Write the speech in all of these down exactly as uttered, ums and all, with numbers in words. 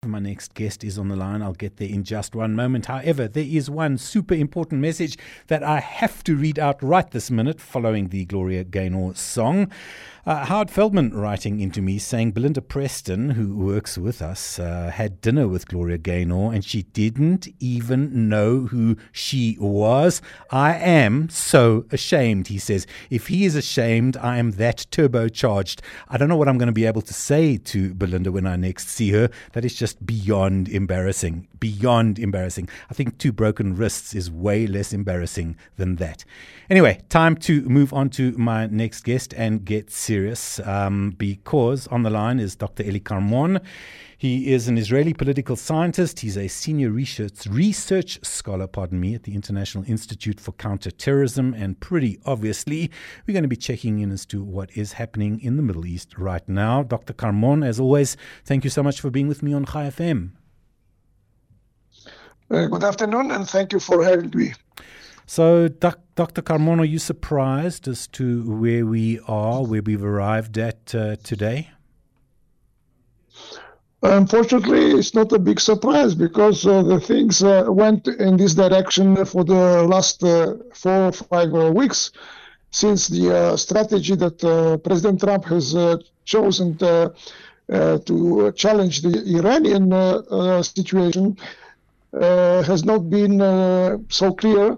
My next guest is on the line. I'll get there in just one moment. However, there is one super important message that I have to read out right this minute following the Gloria Gaynor song. Uh, Howard Feldman writing into me saying Belinda Preston, who works with us, uh, had dinner with Gloria Gaynor and she didn't even know who she was. I am so ashamed, he says. If he is ashamed, I am that turbocharged. I don't know what I'm going to be able to say to Belinda when I next see her. That is just beyond embarrassing. Beyond embarrassing. I think two broken wrists is way less embarrassing than that. Anyway, time to move on to my next guest and get serious um, because on the line is Doctor Eli Carmon. He is an Israeli political scientist. He's a senior research research scholar, pardon me, at the International Institute for Counterterrorism. And pretty obviously, we're going to be checking in as to what is happening in the Middle East right now. Doctor Carmon, as always, thank you so much for being with me on Chai F M. Uh, good afternoon, and thank you for having me. So, doc, Doctor Carmon, are you surprised as to where we are, where we've arrived at uh, today? Unfortunately, it's not a big surprise because uh, the things uh, went in this direction for the last uh, four or five uh, weeks since the uh, strategy that uh, President Trump has uh, chosen to, uh, to challenge the Iranian uh, uh, situation uh, has not been uh, so clear.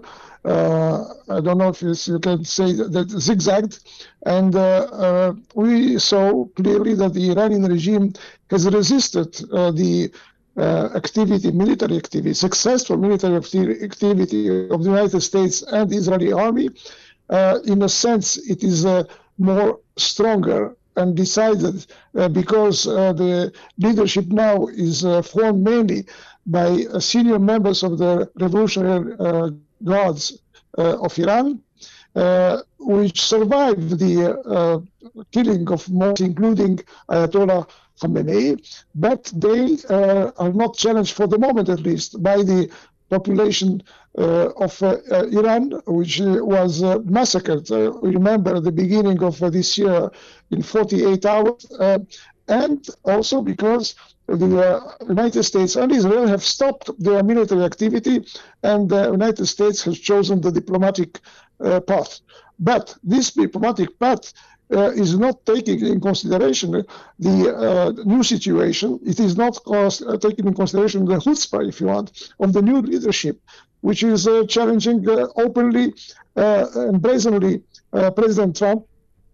Uh, I don't know if you can say that zigzagged, and uh, uh, we saw clearly that the Iranian regime has resisted uh, the uh, activity, military activity, successful military activity of the United States and the Israeli army. Uh, in a sense, it is uh, more stronger and decided uh, because uh, the leadership now is uh, formed mainly by uh, senior members of the Revolutionary uh, Guards uh, of Iran, uh, which survived the uh, killing of most, including Ayatollah Khamenei, but they uh, are not challenged, for the moment at least, by the population uh, of uh, uh, Iran, which uh, was uh, massacred, uh, remember, at the beginning of uh, this year in forty-eight hours, uh, and also because the uh, United States and Israel have stopped their military activity, and the United States has chosen the diplomatic uh, path. But this diplomatic path uh, is not taking in consideration the uh, new situation. It is not cost, uh, taking in consideration the chutzpah, if you want, of the new leadership, which is uh, challenging uh, openly uh, and brazenly uh, President Trump,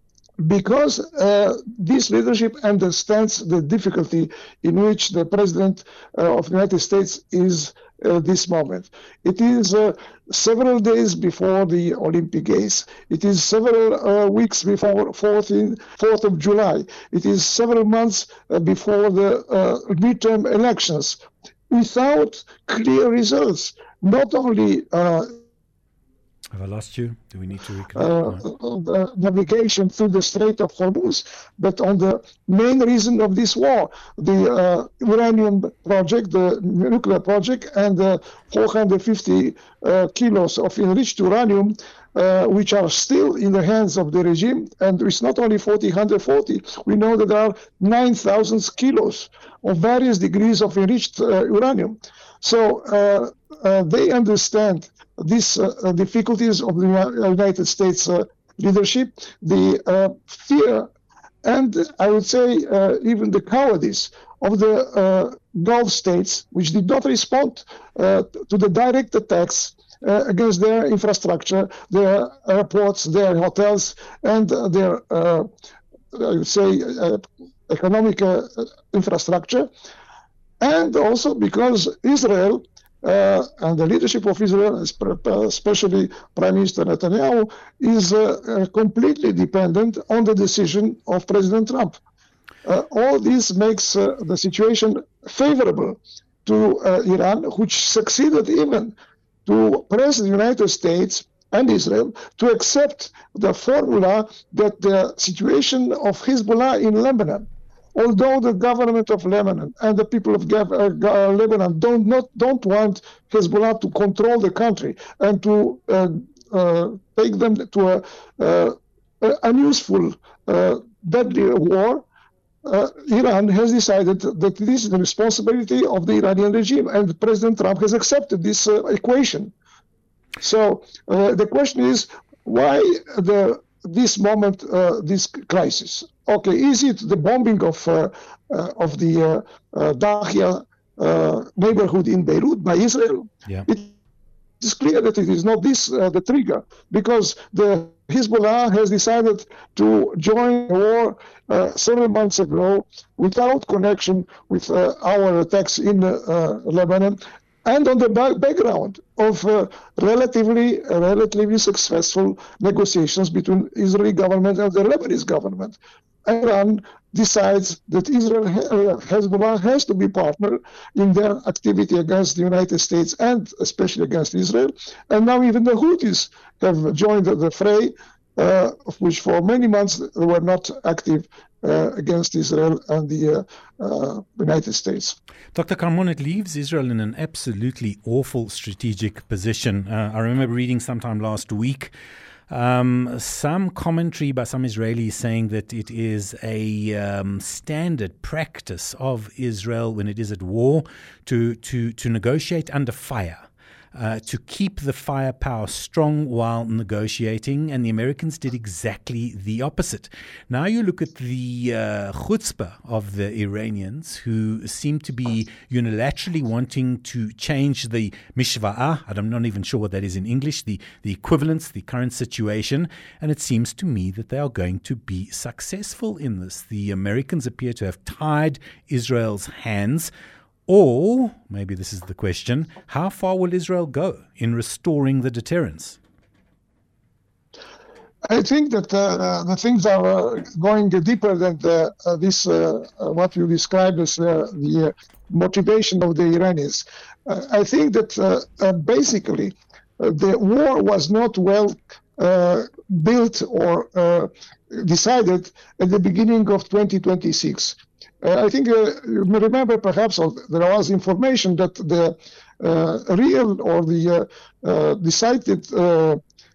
because uh, this leadership understands the difficulty in which the President uh, of the United States is uh, this moment. It is uh, several days before the Olympic Games. It is several uh, weeks before fourth of July. It is several months uh, before the uh, midterm elections, without clear results. Not only uh, Have I lost you? Do we need to reconnect? Uh, no. Navigation through the Strait of Hormuz, but on the main reason of this war, the uh, uranium project, the nuclear project, and the four hundred fifty uh, kilos of enriched uranium, uh, which are still in the hands of the regime. And it's not only forty, one hundred forty. We know that there are nine thousand kilos of various degrees of enriched uh, uranium. So uh, uh, they understand these uh, difficulties of the United States uh, leadership, the uh, fear, and I would say uh, even the cowardice of the uh, Gulf states, which did not respond uh, to the direct attacks uh, against their infrastructure, their airports, their hotels, and uh, their, uh, I would say, uh, economic uh, infrastructure. And also because Israel Uh, and the leadership of Israel, especially Prime Minister Netanyahu, is uh, uh, completely dependent on the decision of President Trump. Uh, all this makes uh, the situation favorable to uh, Iran, which succeeded even to press the United States and Israel to accept the formula that the situation of Hezbollah in Lebanon, although the government of Lebanon and the people of uh, Lebanon don't not don't want Hezbollah to control the country and to uh, uh, take them to a uh, unuseful, uh, deadly war, uh, Iran has decided that this is the responsibility of the Iranian regime, and President Trump has accepted this uh, equation. So uh, the question is, why the this moment, uh, this crisis? Okay, is it the bombing of uh, uh, of the uh, uh, Dahia uh, neighborhood in Beirut by Israel? Yeah. It is clear that it is not this uh, the trigger, because the Hezbollah has decided to join the war uh, several months ago without connection with uh, our attacks in uh, Lebanon, and on the back background of uh, relatively uh, relatively successful negotiations between Israeli government and the Lebanese government. Iran decides that Israel, uh, Hezbollah has to be partner in their activity against the United States and especially against Israel. And now even the Houthis have joined the, the fray, uh, which for many months were not active uh, against Israel and the uh, uh, United States. Doctor Carmon, it leaves Israel in an absolutely awful strategic position. Uh, I remember reading sometime last week Um, some commentary by some Israelis saying that it is a um, standard practice of Israel when it is at war to to to negotiate under fire, uh, to keep the firepower strong while negotiating, and the Americans did exactly the opposite. Now you look at the uh, chutzpah of the Iranians, who seem to be unilaterally wanting to change the mishva'ah, I'm not even sure what that is in English, the, the equivalence, the current situation, and it seems to me that they are going to be successful in this. The Americans appear to have tied Israel's hands. Or, maybe this is the question, how far will Israel go in restoring the deterrence? I think that uh, the things are uh, going deeper than the, uh, this, uh, uh, what you described as uh, the uh, motivation of the Iranians. Uh, I think that uh, uh, basically uh, the war was not well uh, built or uh, decided at the beginning of twenty twenty-six. Uh, I think uh, you may remember perhaps uh, there was information that the uh, real or the uh, uh, decided uh,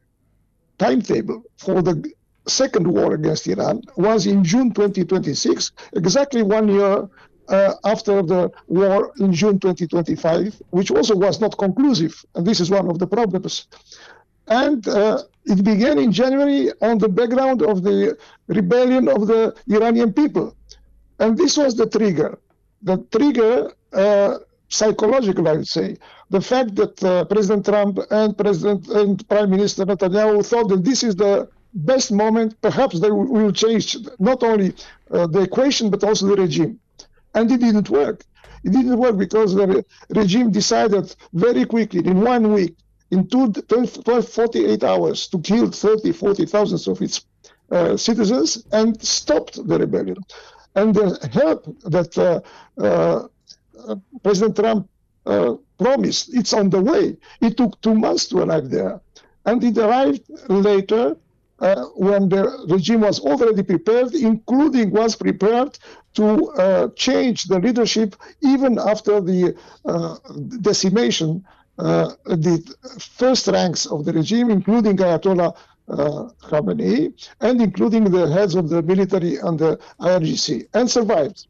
timetable for the second war against Iran was in June twenty twenty-six, exactly one year uh, after the war in June twenty twenty-five, which also was not conclusive, and this is one of the problems. And uh, it began in January on the background of the rebellion of the Iranian people. And this was the trigger. The trigger, uh, psychological, I would say, the fact that uh, President Trump and President and Prime Minister Netanyahu thought that this is the best moment, perhaps they will, will change not only uh, the equation, but also the regime. And it didn't work. It didn't work because the re- regime decided very quickly, in one week, in two, twelve, forty-eight hours, to kill thirty, forty thousand of its uh, citizens and stopped the rebellion. And the help that uh, uh, President Trump uh, promised, it's on the way. It took two months to arrive there. And it arrived later uh, when the regime was already prepared, including was prepared to uh, change the leadership even after the uh, decimation, uh, the first ranks of the regime, including Ayatollah Uh, Khamenei, and including the heads of the military and the I R G C, and survived.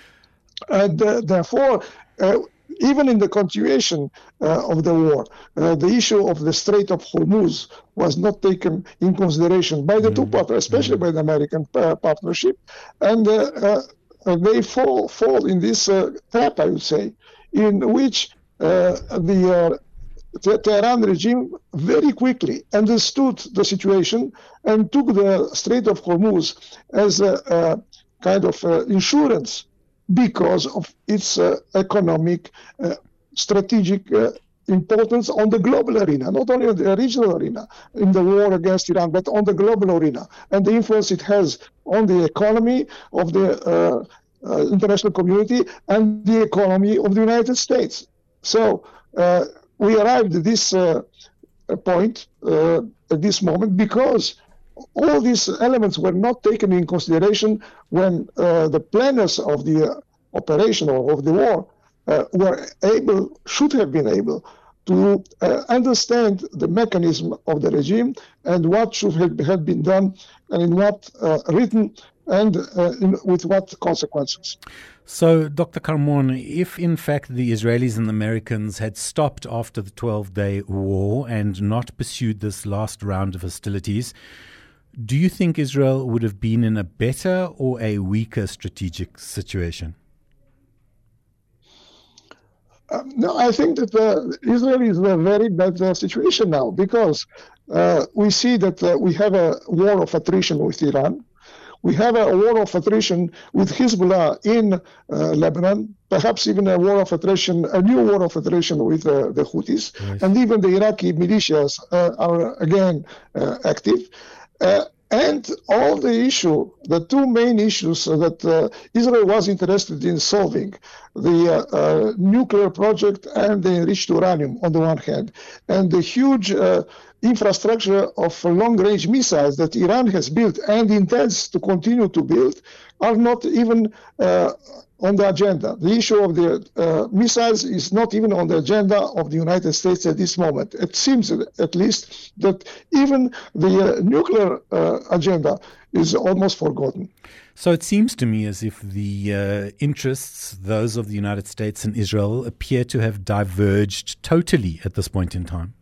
And uh, therefore, uh, even in the continuation uh, of the war, uh, the issue of the Strait of Hormuz was not taken in consideration by the mm-hmm. two partners, especially mm-hmm. by the American uh, partnership, and uh, uh, they fall fall in this uh, trap, I would say, in which uh, the uh, The Tehran regime very quickly understood the situation and took the Strait of Hormuz as a, a kind of uh, insurance because of its uh, economic, uh, strategic uh, importance on the global arena, not only on the regional arena in the war against Iran, but on the global arena, and the influence it has on the economy of the uh, uh, international community and the economy of the United States. So, uh, we arrived at this uh, point, uh, at this moment, because all these elements were not taken in consideration when uh, the planners of the uh, operation or of the war uh, were able, should have been able, to uh, understand the mechanism of the regime and what should have, have been done and in what uh, written and uh, in, with what consequences. So, Doctor Carmon, if in fact the Israelis and the Americans had stopped after the twelve-day war and not pursued this last round of hostilities, do you think Israel would have been in a better or a weaker strategic situation? Um, no, I think that uh, Israel is in a very bad uh, situation now because uh, we see that uh, we have a war of attrition with Iran. We have a war of attrition with Hezbollah in uh, Lebanon, perhaps even a war of attrition, a new war of attrition with uh, the Houthis, yes. And even the Iraqi militias uh, are again uh, active. Uh, and all the issue, the two main issues that uh, Israel was interested in solving, the uh, uh, nuclear project and the enriched uranium on the one hand, and the huge uh, infrastructure of long-range missiles that Iran has built and intends to continue to build are not even uh, on the agenda. The issue of the uh, missiles is not even on the agenda of the United States at this moment. It seems, at least, that even the uh, nuclear uh, agenda is almost forgotten. So it seems to me as if the uh, interests, those of the United States and Israel, appear to have diverged totally at this point in time.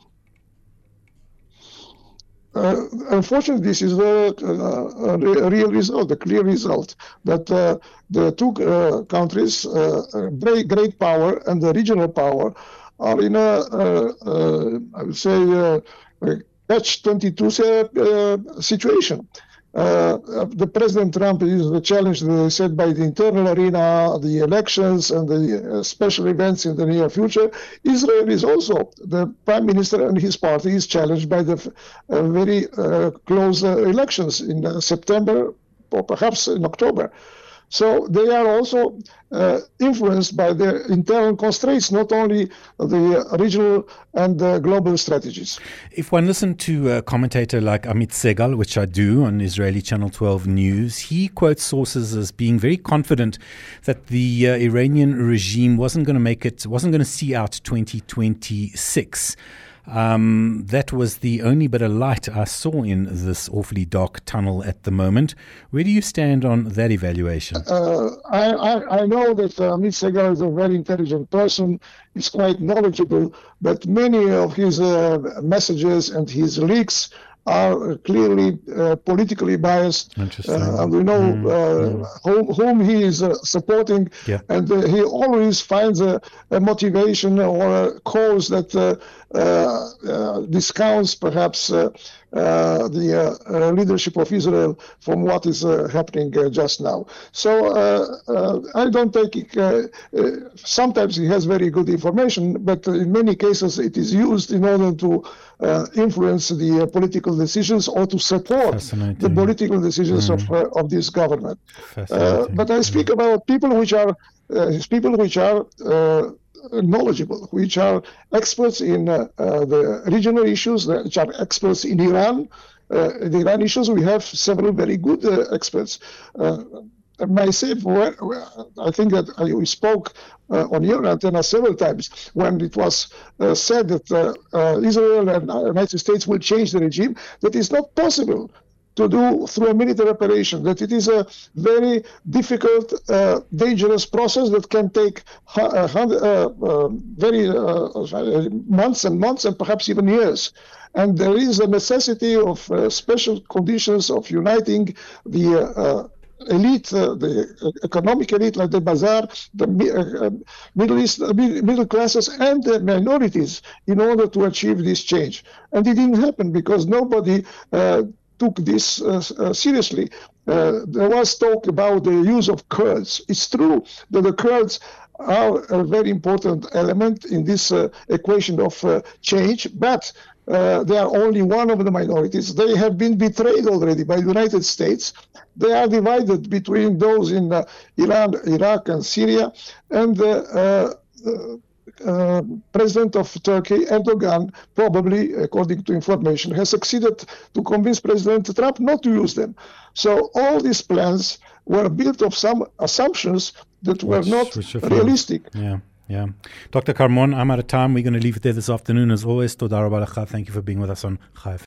Uh, unfortunately, this is a, a, a real result, a clear result, that uh, the two uh, countries, uh, great, great power and the regional power, are in a, uh, uh, I would say, uh, catch twenty-two uh, situation. Uh, the President Trump is challenged, uh, said, by the internal arena, the elections, and the uh, special events in the near future. Israel is also, the Prime Minister and his party is challenged by the uh, very uh, close uh, elections in uh, September or perhaps in October. So they are also uh, influenced by their internal constraints, not only the regional and the global strategies. If one listened to a commentator like Amit Segal, which I do on Israeli Channel twelve News, he quotes sources as being very confident that the uh, Iranian regime wasn't going to make it, wasn't going to see out twenty twenty-six. Um, that was the only bit of light I saw in this awfully dark tunnel at the moment. Where do you stand on that evaluation? Uh, I, I, I know that uh, Amit Segal is a very intelligent person. He's quite knowledgeable, but many of his uh, messages and his leaks are clearly uh, politically biased. Interesting. Uh, we know mm, uh, mm. Whom, whom he is uh, supporting, yeah. and uh, he always finds a, a motivation or a cause that uh, uh, uh, discounts perhaps uh, uh, the uh, leadership of Israel from what is uh, happening uh, just now. So uh, uh, I don't take it. Uh, uh, sometimes he has very good information, but in many cases it is used in order to uh, influence the uh, political decisions or to support the political decisions mm. of uh, of this government. Uh, but I speak mm. about people which are uh, people which are uh, knowledgeable, which are experts in uh, uh, the regional issues, which are experts in Iran. Uh, the Iran issues, we have several very good uh, experts. Uh, myself, I think that I spoke uh, on your antenna several times when it was uh, said that uh, uh, Israel and the United States will change the regime. That is not possible to do through a military operation, that it is a very difficult, uh, dangerous process that can take uh, uh, uh, very uh, months and months and perhaps even years. And there is a necessity of uh, special conditions of uniting the uh, elite, uh, the economic elite like the bazaar, the uh, Middle East, uh, middle classes and the minorities in order to achieve this change. And it didn't happen because nobody uh, took this uh, uh, seriously. Uh, there was talk about the use of Kurds. It's true that the Kurds are a very important element in this uh, equation of uh, change, but uh, they are only one of the minorities. They have been betrayed already by the United States. They are divided between those in uh, Iran, Iraq, and Syria, and uh, uh, Uh, President of Turkey, Erdogan, probably, according to information, has succeeded to convince President Trump not to use them. So all these plans were built of some assumptions that were which, not which realistic. Yeah, yeah. Doctor Carmon, I'm out of time. We're going to leave it there this afternoon. As always, Toda Rabba Lecha. Thank you for being with us on Chai F M.